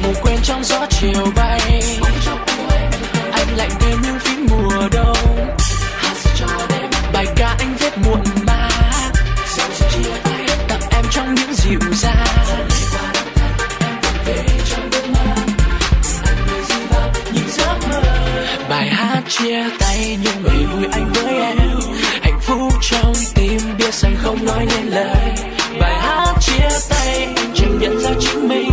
ngủ quên trong gió chiều bay. Anh lạnh thêm những phím mùa đông. Bài ca anh viết muộn mà tặng em trong những dịu dàng. Bài hát chia tay nhưng ngày vui anh với em, hạnh phúc trong tim biết rằng không nói nên lời. Bài hát chia tay anh chẳng nhận ra chính mình